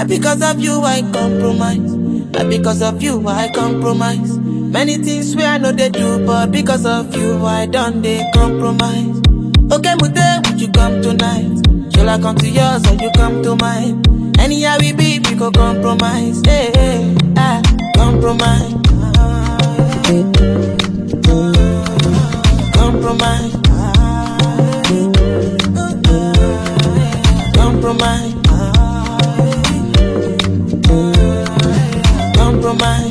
because of you I compromise. Not because of you I compromise. Many things where I know they do, but because of you I done they compromise. Okay, Mute, would you come tonight? Shall I come to yours or you come to mine? Anyhow we be, we go compromise. Hey, hey, compromise. Compromise. Compromise. Compromise.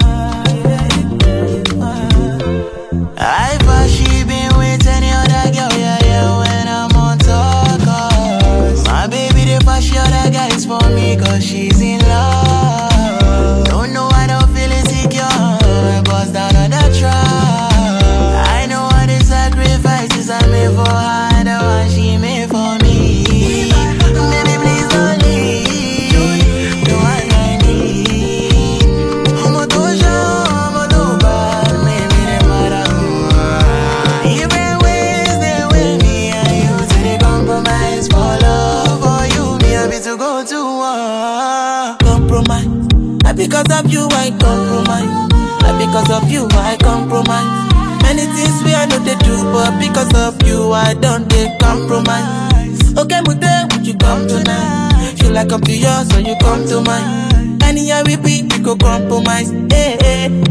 I thought she been with any other girl, yeah, when I'm on talk. Cause my baby, they pass she other guys for me, cause she's in love. Don't know why I don't feel insecure, bust down on the track. I know all the sacrifices I made for her, the one she made for me. Baby, please don't leave, the one I need. I'm a doja, I'm a doba, maybe they matter. Even ways they with me and you till they compromise for love. For you, me happy to go to war. Compromise. Not because of you I compromise. Not because of you I compromise. Many things we I know they do, but because of you I don't they compromise. Okay, Mute, would you come tonight? Feel like come to yours or you come to mine? Anyhow we be, we go compromise. Hey, hey,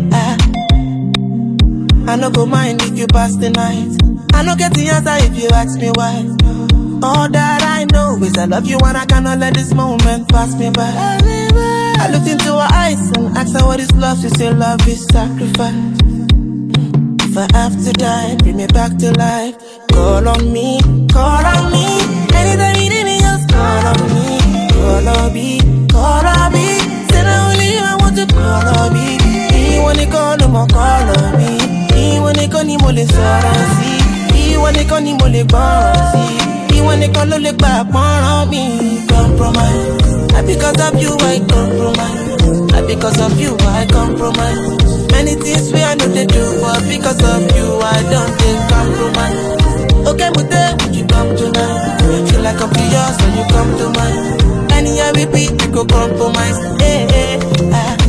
I no go mind if you pass the night. I no get the answer if you ask me why. All that I know is I love you and I cannot let this moment pass me by. I looked into her eyes and asked her what is love. She said love is sacrifice. If I have to die, bring me back to life. Call on me, call on me. Anytime you need me, just call on me. Call on me, call on me. Say not only you, I want to call on me. He wanna call no more, call on me. He wanna call ni mole sorasi. He wanna call ni mole bossy. He wanna call no le back on me. Compromise. Not because of you I compromise. Not because of you I compromise. Many things we I know they do, but because of you I don't take compromise. Okay, Mute, would you come tonight? Feel like come to yours or you come to mine? Anyhow we be, we go compromise. Hey, hey,